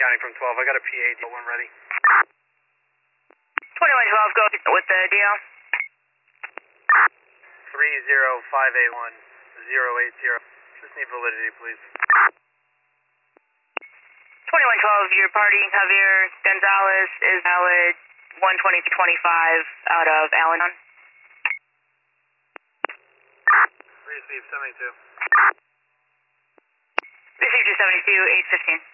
County from 12. I got a PA deal when ready. 2112, go with the deal. 30581-080. Just need validity, please. 2112, your party, Javier Gonzalez, is valid 120-25 out of Allentown. Receive 72. Received 72, 815.